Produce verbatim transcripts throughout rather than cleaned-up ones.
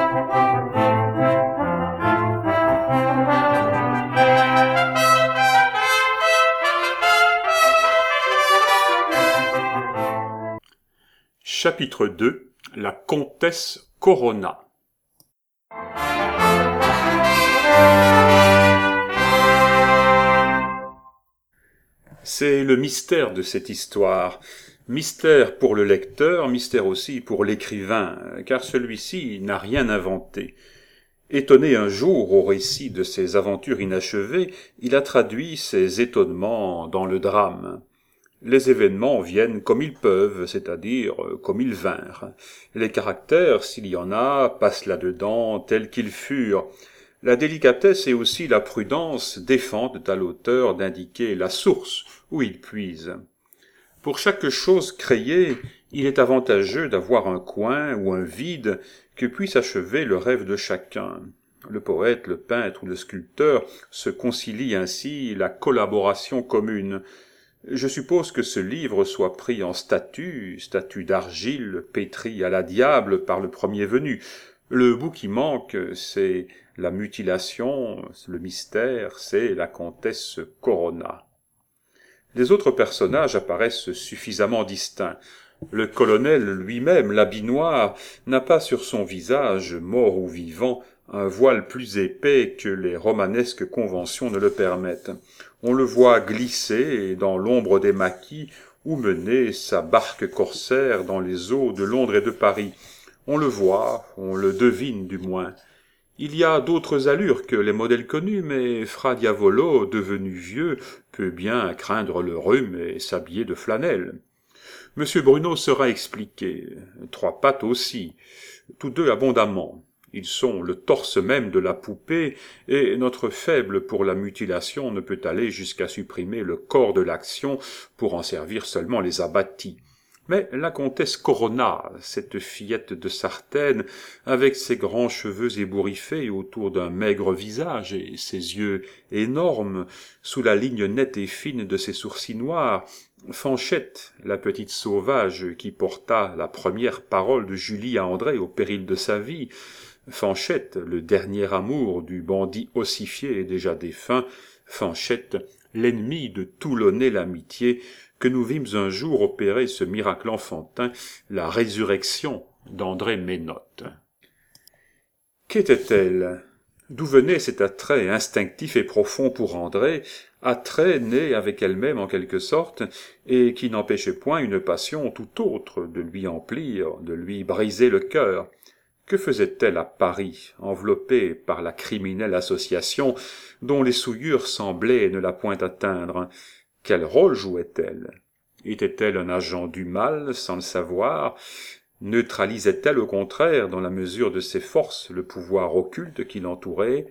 Chapitre deux. La comtesse Corona. C'est le mystère de cette histoire. Mystère pour le lecteur, mystère aussi pour l'écrivain, car celui-ci n'a rien inventé. Étonné un jour au récit de ses aventures inachevées, il a traduit ses étonnements dans le drame. Les événements viennent comme ils peuvent, c'est-à-dire comme ils vinrent. Les caractères, s'il y en a, passent là-dedans tels qu'ils furent. La délicatesse et aussi la prudence défendent à l'auteur d'indiquer la source où il puise. Pour chaque chose créée, il est avantageux d'avoir un coin ou un vide que puisse achever le rêve de chacun. Le poète, le peintre ou le sculpteur se concilient ainsi la collaboration commune. Je suppose que ce livre soit pris en statue, statue d'argile, pétrie à la diable par le premier venu. Le bout qui manque, c'est la mutilation, le mystère, c'est la comtesse Corona. Les autres personnages apparaissent suffisamment distincts. Le colonel lui-même, l'habit noir, n'a pas sur son visage, mort ou vivant, un voile plus épais que les romanesques conventions ne le permettent. On le voit glisser dans l'ombre des maquis ou mener sa barque corsaire dans les eaux de Londres et de Paris. On le voit, on le devine du moins. Il y a d'autres allures que les modèles connus, mais Fra Diavolo, devenu vieux, peut bien craindre le rhume et s'habiller de flanelle. Monsieur Bruno sera expliqué, Trois Pattes aussi, tous deux abondamment. Ils sont le torse même de la poupée, et notre faible pour la mutilation ne peut aller jusqu'à supprimer le corps de l'action pour en servir seulement les abattis. Mais la comtesse Corona, cette fillette de Sartène, avec ses grands cheveux ébouriffés autour d'un maigre visage et ses yeux énormes, sous la ligne nette et fine de ses sourcils noirs, Fanchette, la petite sauvage qui porta la première parole de Julie à André au péril de sa vie, Fanchette, le dernier amour du bandit ossifié et déjà défunt, Fanchette, l'ennemi de tout l'honnête l'amitié, que nous vîmes un jour opérer ce miracle enfantin, la résurrection d'André Ménotte. Qu'était-elle? D'où venait cet attrait instinctif et profond pour André, attrait né avec elle-même en quelque sorte, et qui n'empêchait point une passion tout autre de lui emplir, de lui briser le cœur? Que faisait-elle à Paris, enveloppée par la criminelle association, dont les souillures semblaient ne la point atteindre? Quel rôle jouait-elle? Était-elle un agent du mal, sans le savoir? Neutralisait-elle au contraire, dans la mesure de ses forces, le pouvoir occulte qui l'entourait?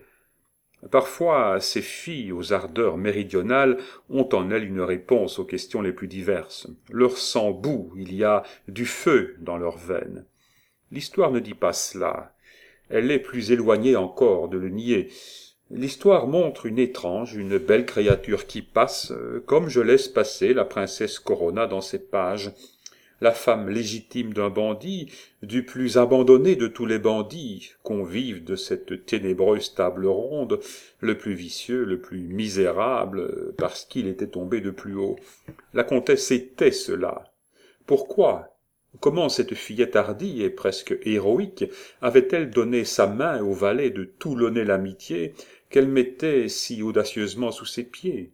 Parfois, ces filles aux ardeurs méridionales ont en elles une réponse aux questions les plus diverses. Leur sang bout, il y a du feu dans leurs veines. L'histoire ne dit pas cela. Elle est plus éloignée encore de le nier. L'histoire montre une étrange, une belle créature qui passe, comme je laisse passer la princesse Corona dans ces pages. La femme légitime d'un bandit, du plus abandonné de tous les bandits, convive de cette ténébreuse table ronde, le plus vicieux, le plus misérable, parce qu'il était tombé de plus haut. La comtesse était cela. Pourquoi? Comment cette fillette hardie et presque héroïque avait-elle donné sa main au valet de tout l'honnête l'amitié qu'elle mettait si audacieusement sous ses pieds?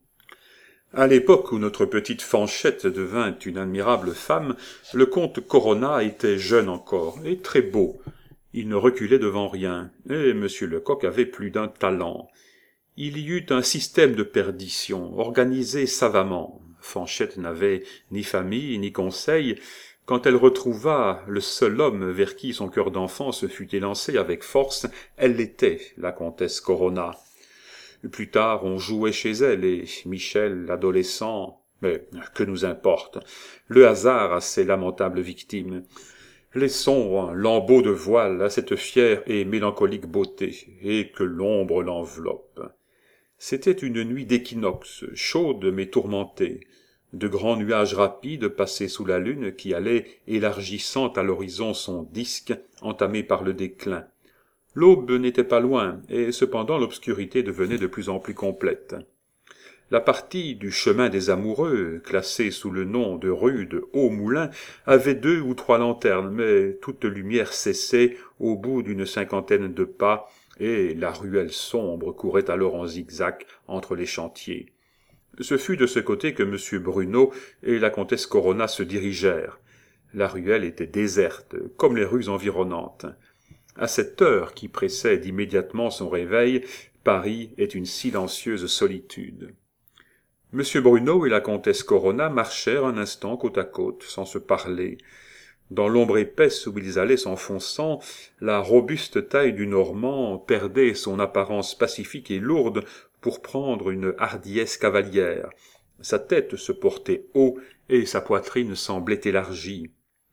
À l'époque où notre petite Fanchette devint une admirable femme, le comte Corona était jeune encore, et très beau. Il ne reculait devant rien, et monsieur Lecoq avait plus d'un talent. Il y eut un système de perdition, organisé savamment. Fanchette n'avait ni famille, ni conseil. Quand elle retrouva le seul homme vers qui son cœur d'enfant se fût élancé avec force, elle l'était, la comtesse Corona. Plus tard, on jouait chez elle, et Michel, l'adolescent, mais que nous importe? Le hasard a ses lamentables victimes. Laissons un lambeau de voile à cette fière et mélancolique beauté, et que l'ombre l'enveloppe. C'était une nuit d'équinoxe, chaude mais tourmentée. De grands nuages rapides passaient sous la lune qui allait élargissant à l'horizon son disque, entamé par le déclin. L'aube n'était pas loin, et cependant l'obscurité devenait de plus en plus complète. La partie du chemin des amoureux, classée sous le nom de rue de Haut-Moulin, avait deux ou trois lanternes, mais toute lumière cessait au bout d'une cinquantaine de pas, et la ruelle sombre courait alors en zigzag entre les chantiers. Ce fut de ce côté que M. Bruneau et la comtesse Corona se dirigèrent. La ruelle était déserte, comme les rues environnantes. À cette heure qui précède immédiatement son réveil, Paris est une silencieuse solitude. M. Bruneau et la comtesse Corona marchèrent un instant côte à côte, sans se parler. Dans l'ombre épaisse où ils allaient s'enfonçant, la robuste taille du Normand perdait son apparence pacifique et lourde pour prendre une hardiesse cavalière. Sa tête se portait haut et sa poitrine semblait élargie.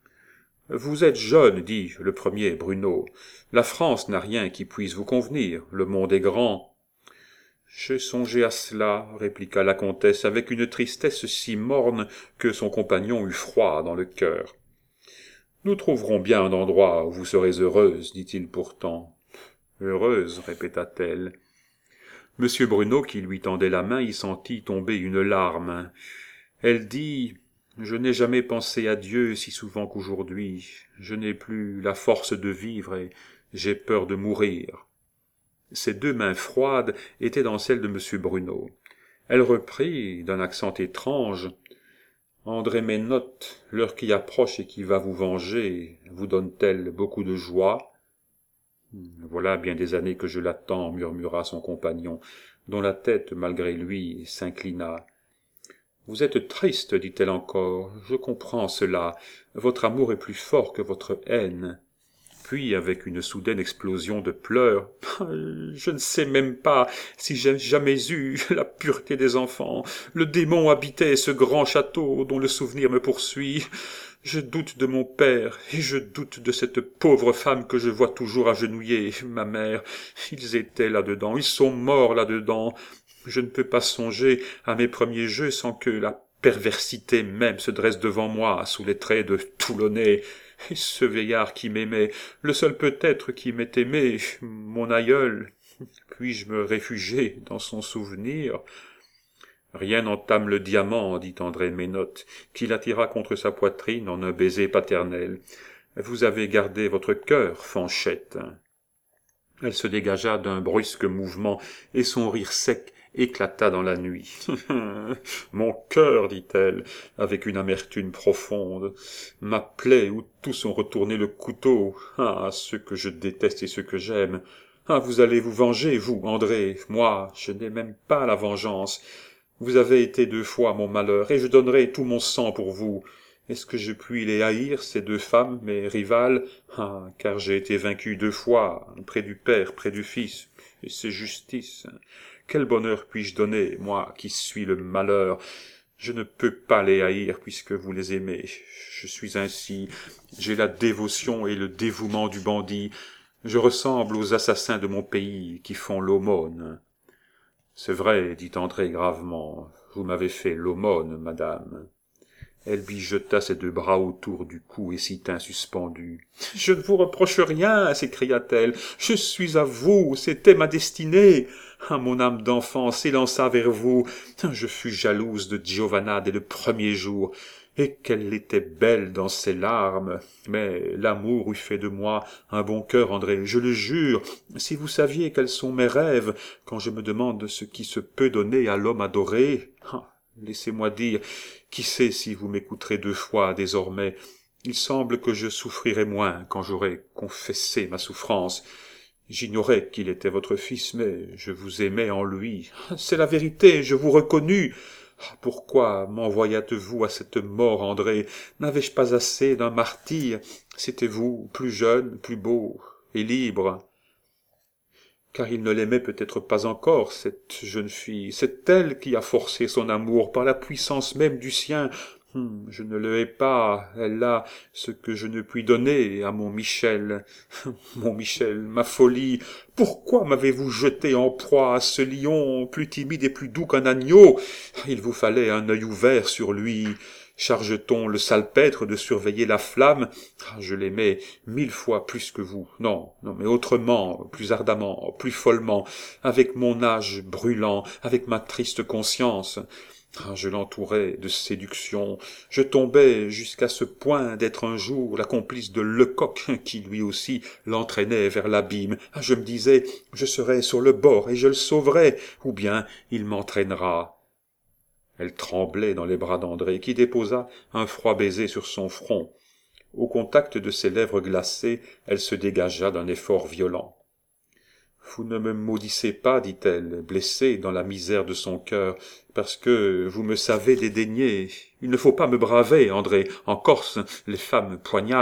« Vous êtes jeune, dit le premier Bruneau. La France n'a rien qui puisse vous convenir. Le monde est grand. » « J'ai songé à cela, répliqua la comtesse avec une tristesse si morne que son compagnon eut froid dans le cœur. « Nous trouverons bien un endroit où vous serez heureuse, dit-il pourtant. »« Heureuse, répéta-t-elle. » Monsieur Bruneau, qui lui tendait la main, y sentit tomber une larme. Elle dit « Je n'ai jamais pensé à Dieu si souvent qu'aujourd'hui. Je n'ai plus la force de vivre et j'ai peur de mourir. » Ses deux mains froides étaient dans celles de M. Bruneau. Elle reprit, d'un accent étrange, « André Ménotte, l'heure qui approche et qui va vous venger, vous donne-t-elle beaucoup de joie ?»« Voilà bien des années que je l'attends, » murmura son compagnon, dont la tête, malgré lui, s'inclina. « Vous êtes triste, dit-elle encore, je comprends cela. Votre amour est plus fort que votre haine. » Puis, avec une soudaine explosion de pleurs, « Je ne sais même pas si j'ai jamais eu la pureté des enfants. Le démon habitait ce grand château dont le souvenir me poursuit. Je doute de mon père et je doute de cette pauvre femme que je vois toujours agenouillée, ma mère. Ils étaient là-dedans, ils sont morts là-dedans. Je ne peux pas songer à mes premiers jeux sans que la perversité même se dresse devant moi sous les traits de Toulonnais. Et ce vieillard qui m'aimait, le seul peut-être qui m'ait aimé, mon aïeul, puis-je me réfugier dans son souvenir? Rien n'entame le diamant, dit André Ménotte, qui l'attira contre sa poitrine en un baiser paternel. Vous avez gardé votre cœur, Fanchette. Elle se dégagea d'un brusque mouvement, et son rire sec éclata dans la nuit. « Mon cœur, dit-elle, avec une amertume profonde, ma plaie où tous ont retourné le couteau, ah, ce que je déteste et ce que j'aime. Ah, vous allez vous venger, vous, André, moi, je n'ai même pas la vengeance. Vous avez été deux fois mon malheur, et je donnerai tout mon sang pour vous. Est-ce que je puis les haïr, ces deux femmes, mes rivales? Ah, car j'ai été vaincu deux fois, près du Père, près du Fils, et c'est justice. Quel bonheur puis-je donner, moi qui suis le malheur? Je ne peux pas les haïr puisque vous les aimez. Je suis ainsi, j'ai la dévotion et le dévouement du bandit. Je ressemble aux assassins de mon pays qui font l'aumône. C'est vrai, dit André gravement, vous m'avez fait l'aumône, madame. Elle lui jeta ses deux bras autour du cou et s'y tint suspendue. « Je ne vous reproche rien, s'écria-t-elle. Je suis à vous, c'était ma destinée. Ah, mon âme d'enfant s'élança vers vous. Je fus jalouse de Giovanna dès le premier jour. Et qu'elle était belle dans ses larmes. Mais l'amour eût fait de moi un bon cœur, André, je le jure. Si vous saviez quels sont mes rêves, quand je me demande ce qui se peut donner à l'homme adoré. Ah, laissez-moi dire, qui sait si vous m'écouterez deux fois désormais. Il semble que je souffrirai moins quand j'aurai confessé ma souffrance. J'ignorais qu'il était votre fils, mais je vous aimais en lui. C'est la vérité, je vous reconnus. Pourquoi m'envoyâtes-vous à cette mort, André? N'avais-je pas assez d'un martyr? C'était vous, plus jeune, plus beau et libre. Car il ne l'aimait peut-être pas encore, cette jeune fille. C'est elle qui a forcé son amour par la puissance même du sien. Hum, je ne le hais pas, elle a ce que je ne puis donner à mon Michel. Mon Michel, ma folie, pourquoi m'avez-vous jeté en proie à ce lion plus timide et plus doux qu'un agneau? Il vous fallait un œil ouvert sur lui. Charge-t-on le salpêtre de surveiller la flamme? Ah, je l'aimais mille fois plus que vous. Non, non, mais autrement, plus ardemment, plus follement, avec mon âge brûlant, avec ma triste conscience. Ah, je l'entourais de séduction, je tombais jusqu'à ce point d'être un jour la complice de Lecoq, qui lui aussi l'entraînait vers l'abîme. Ah, je me disais, je serai sur le bord et je le sauverai, ou bien il m'entraînera. Elle tremblait dans les bras d'André, qui déposa un froid baiser sur son front. Au contact de ses lèvres glacées, elle se dégagea d'un effort violent. « Vous ne me maudissez pas, dit-elle, blessée dans la misère de son cœur, parce que vous me savez dédaigner. Il ne faut pas me braver, André. En Corse, les femmes poignardent. »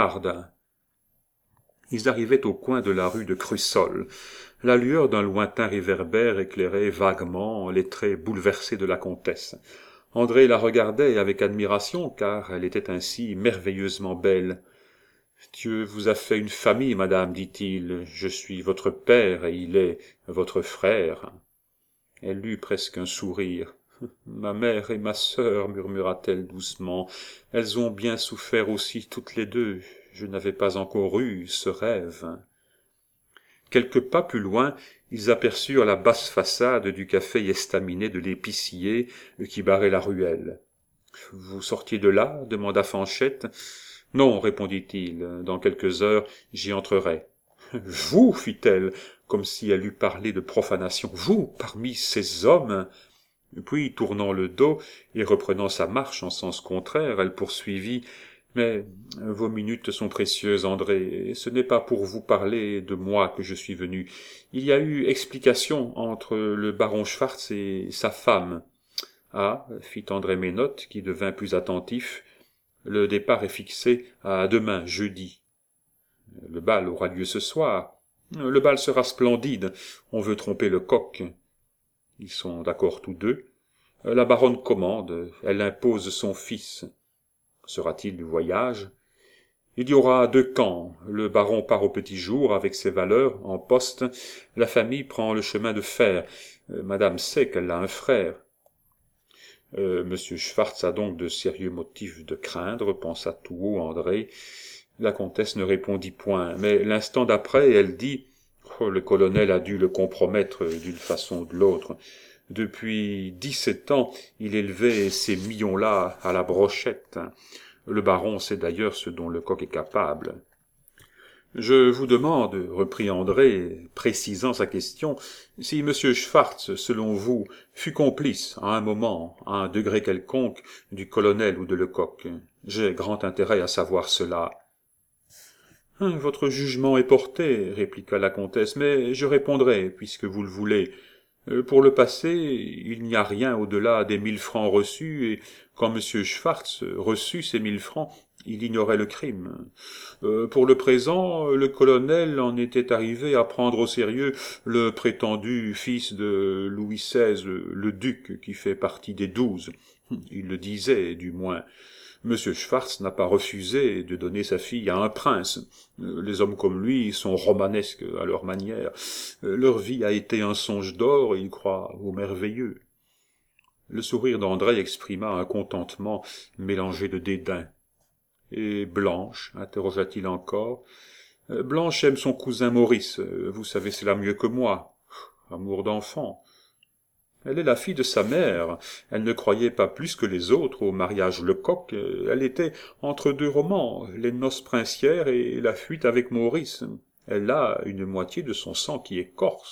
Ils arrivaient au coin de la rue de Crussol. La lueur d'un lointain réverbère éclairait vaguement les traits bouleversés de la comtesse. André la regardait avec admiration, car elle était ainsi merveilleusement belle. « Dieu vous a fait une famille, madame, dit-il. Je suis votre père et il est votre frère. » Elle eut presque un sourire. « Ma mère et ma sœur, murmura-t-elle doucement. Elles ont bien souffert aussi toutes les deux. Je n'avais pas encore eu ce rêve. » Quelques pas plus loin, ils aperçurent la basse façade du café estaminet de l'épicier qui barrait la ruelle. « Vous sortiez de là ?» demanda Fanchette. « Non, répondit-il, dans quelques heures j'y entrerai. »« Vous, fit-elle, comme si elle eût parlé de profanation, vous, parmi ces hommes ?» Puis, tournant le dos et reprenant sa marche en sens contraire, elle poursuivit. « Mais vos minutes sont précieuses, André, et ce n'est pas pour vous parler de moi que je suis venu. Il y a eu explication entre le baron Schwartz et sa femme. »« Ah, fit André Ménotte, qui devint plus attentif, le départ est fixé à demain, jeudi. Le bal aura lieu ce soir. Le bal sera splendide. On veut tromper le coq. Ils sont d'accord tous deux. La baronne commande. Elle impose son fils. Sera-t-il du voyage? Il y aura deux camps. Le baron part au petit jour avec ses valeurs en poste. La famille prend le chemin de fer. Madame sait qu'elle a un frère. Euh, Monsieur Schwartz a donc de sérieux motifs de craindre, pensa tout haut André. La comtesse ne répondit point, mais l'instant d'après, elle dit oh, « Le colonel a dû le compromettre d'une façon ou de l'autre. Depuis dix-sept ans, il élevait ces millions-là à la brochette. Le baron sait d'ailleurs ce dont Lecoq est capable. » « Je vous demande, reprit André, précisant sa question, si M. Schwartz, selon vous, fut complice, à un moment, à un degré quelconque, du colonel ou de Lecoq. J'ai grand intérêt à savoir cela. »« Votre jugement est porté, répliqua la comtesse, mais je répondrai, puisque vous le voulez. Pour le passé, il n'y a rien au-delà des mille francs reçus, et quand M. Schwartz reçut ces mille francs, il ignorait le crime. Euh, pour le présent, le colonel en était arrivé à prendre au sérieux le prétendu fils de Louis seize, le duc, qui fait partie des douze. Il le disait, du moins. Monsieur Schwartz n'a pas refusé de donner sa fille à un prince. Les hommes comme lui sont romanesques à leur manière. Leur vie a été un songe d'or et ils croient au merveilleux. Le sourire d'André exprima un contentement mélangé de dédain. « Et Blanche ?» interrogea-t-il encore. « Blanche aime son cousin Maurice, vous savez cela mieux que moi. Amour d'enfant. Elle est la fille de sa mère. Elle ne croyait pas plus que les autres au mariage Lecoq. Elle était entre deux romans, les noces princières et la fuite avec Maurice. Elle a une moitié de son sang qui est corse. »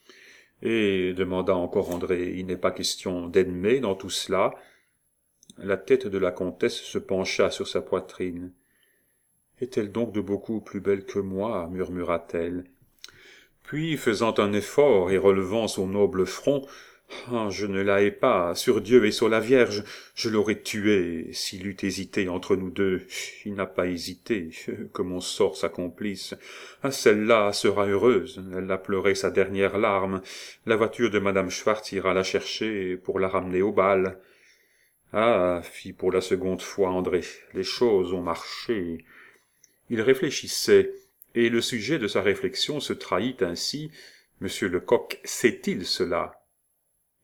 Et, demanda encore André, il n'est pas question d'ennemer dans tout cela. La tête de la comtesse se pencha sur sa poitrine. « Est-elle donc de beaucoup plus belle que moi ?» murmura-t-elle. Puis, faisant un effort et relevant son noble front, « Ah, je ne la hais pas, sur Dieu et sur la Vierge, je l'aurais tué s'il eût hésité entre nous deux. Il n'a pas hésité, que mon sort s'accomplisse. Ah, celle-là sera heureuse, elle a pleuré sa dernière larme. La voiture de madame Schwartz ira la chercher pour la ramener au bal. » Ah, fit pour la seconde fois André, les choses ont marché. Il réfléchissait, et le sujet de sa réflexion se trahit ainsi. Monsieur Lecoq sait-il cela?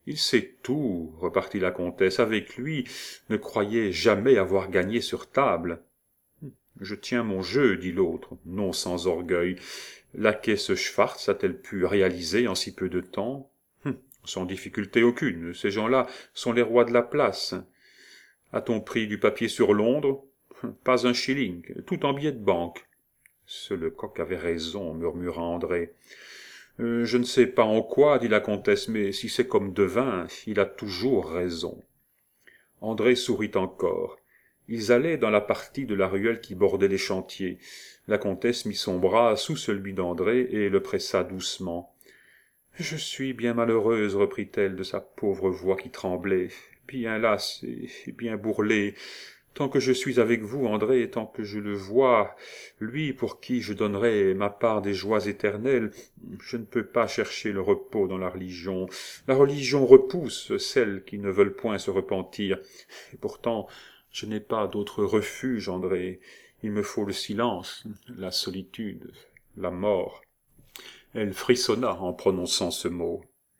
Il sait tout, repartit la comtesse. Avec lui, ne croyez jamais avoir gagné sur table. Je tiens mon jeu, dit l'autre, non sans orgueil. La caisse Schwartz a-t-elle pu réaliser en si peu de temps? Hum, Sans difficulté aucune. Ces gens-là sont les rois de la place. A-t-on pris du papier sur Londres? Pas un shilling, tout en billets de banque. Ce Lecoq avait raison, murmura André. Euh, je ne sais pas en quoi, dit la comtesse, mais si c'est comme Devin, il a toujours raison. André sourit encore. Ils allaient dans la partie de la ruelle qui bordait les chantiers. La comtesse mit son bras sous celui d'André et le pressa doucement. « Je suis bien malheureuse, reprit-elle de sa pauvre voix qui tremblait, bien lasse et bien bourrelée. Tant que je suis avec vous, André, tant que je le vois, lui pour qui je donnerai ma part des joies éternelles, je ne peux pas chercher le repos dans la religion. La religion repousse celles qui ne veulent point se repentir. Et pourtant, je n'ai pas d'autre refuge, André. Il me faut le silence, la solitude, la mort. » Elle frissonna en prononçant ce mot.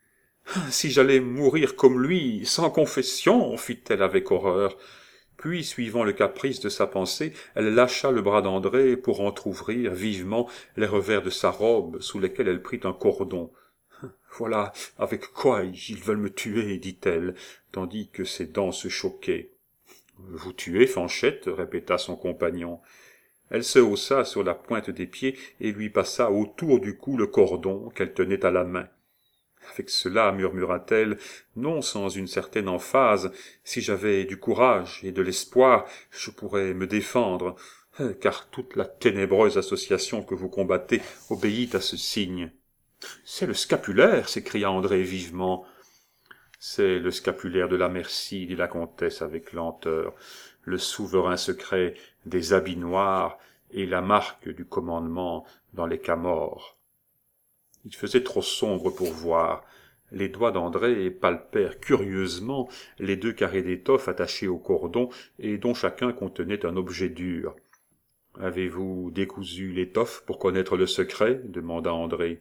« Si j'allais mourir comme lui, sans confession, fit-elle avec horreur. Puis, suivant le caprice de sa pensée, elle lâcha le bras d'André pour entr'ouvrir vivement les revers de sa robe, sous lesquels elle prit un cordon. « Voilà avec quoi ils veulent me tuer, dit-elle, tandis que ses dents se choquaient. »« Vous tuer, Fanchette ?» répéta son compagnon. Elle se haussa sur la pointe des pieds et lui passa autour du cou le cordon qu'elle tenait à la main. Avec cela, murmura-t-elle, non sans une certaine emphase, si j'avais du courage et de l'espoir, je pourrais me défendre, car toute la ténébreuse association que vous combattez obéit à ce signe. « C'est le scapulaire !» s'écria André vivement. « C'est le scapulaire de la merci, dit la comtesse avec lenteur, le souverain secret des habits noirs et la marque du commandement dans les Camors. » Il faisait trop sombre pour voir. Les doigts d'André palpèrent curieusement les deux carrés d'étoffe attachés au cordon et dont chacun contenait un objet dur. « Avez-vous décousu l'étoffe pour connaître le secret ?» demanda André.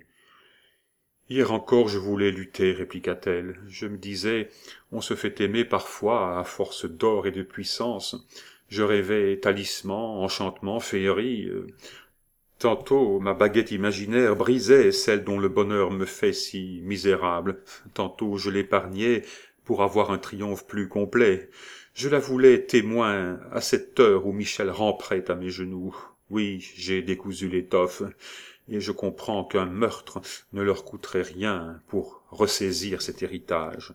« Hier encore je voulais lutter, répliqua-t-elle. Je me disais, on se fait aimer parfois à force d'or et de puissance. Je rêvais talisman, enchantement, féerie. Tantôt ma baguette imaginaire brisait celle dont le bonheur me fait si misérable. Tantôt je l'épargnais pour avoir un triomphe plus complet. Je la voulais témoin à cette heure où Michel ramperait à mes genoux. Oui, j'ai décousu l'étoffe. Et je comprends qu'un meurtre ne leur coûterait rien pour ressaisir cet héritage.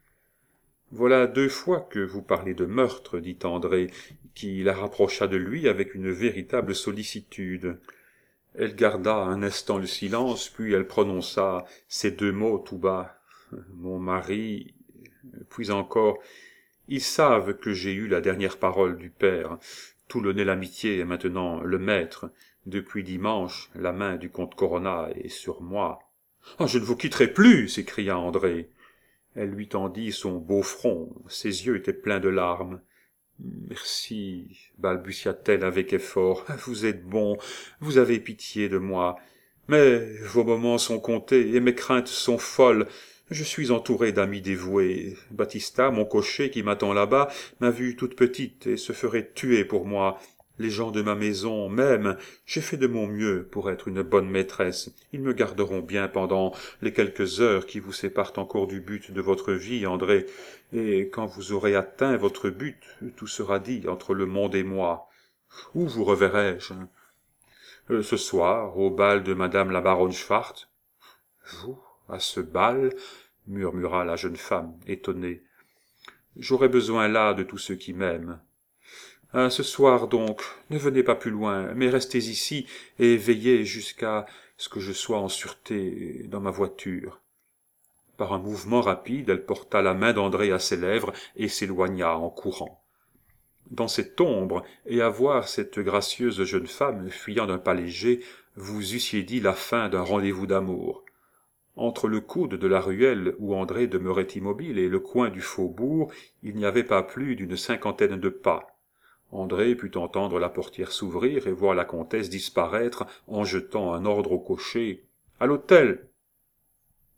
« Voilà deux fois que vous parlez de meurtre, dit André, qui la rapprocha de lui avec une véritable sollicitude. Elle garda un instant le silence, puis elle prononça ces deux mots tout bas. « Mon mari... » Puis encore, « Ils savent que j'ai eu la dernière parole du père. Toulonnais l'amitié est maintenant le maître. Depuis dimanche, la main du comte Corona est sur moi. « Ah, je ne vous quitterai plus !» s'écria André. Elle lui tendit son beau front, ses yeux étaient pleins de larmes. « Merci, balbutia-t-elle avec effort, vous êtes bon, vous avez pitié de moi. Mais vos moments sont comptés et mes craintes sont folles. Je suis entouré d'amis dévoués. Baptista, mon cocher qui m'attend là-bas, m'a vue toute petite et se ferait tuer pour moi. Les gens de ma maison m'aiment, j'ai fait de mon mieux pour être une bonne maîtresse. Ils me garderont bien pendant les quelques heures qui vous séparent encore du but de votre vie, André, et quand vous aurez atteint votre but, tout sera dit entre le monde et moi. Où vous reverrai-je? euh, Ce soir, au bal de madame la baronne Schwartz. Vous, à ce bal? Murmura la jeune femme, étonnée. J'aurais besoin là de tous ceux qui m'aiment. Ah, ce soir donc, ne venez pas plus loin, mais restez ici et veillez jusqu'à ce que je sois en sûreté dans ma voiture. Par un mouvement rapide, elle porta la main d'André à ses lèvres et s'éloigna en courant. Dans cette ombre, et à voir cette gracieuse jeune femme fuyant d'un pas léger, vous eussiez dit la fin d'un rendez-vous d'amour. Entre le coude de la ruelle où André demeurait immobile et le coin du faubourg, il n'y avait pas plus d'une cinquantaine de pas. André put entendre la portière s'ouvrir et voir la comtesse disparaître en jetant un ordre au cocher. « À l'hôtel !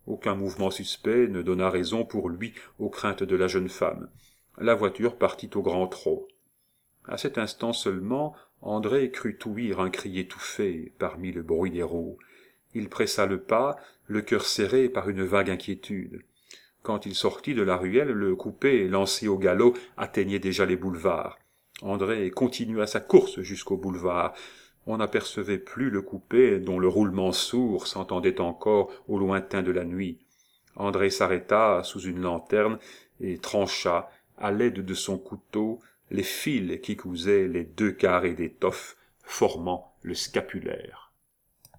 Aucun mouvement suspect ne donna raison pour lui aux craintes de la jeune femme. La voiture partit au grand trot. À cet instant seulement, André crut ouïr un cri étouffé parmi le bruit des roues. Il pressa le pas, le cœur serré par une vague inquiétude. Quand il sortit de la ruelle, le coupé, lancé au galop, atteignait déjà les boulevards. André continua sa course jusqu'au boulevard. On n'apercevait plus le coupé, dont le roulement sourd s'entendait encore au lointain de la nuit. André s'arrêta sous une lanterne et trancha, à l'aide de son couteau, les fils qui cousaient les deux carrés d'étoffe formant le scapulaire.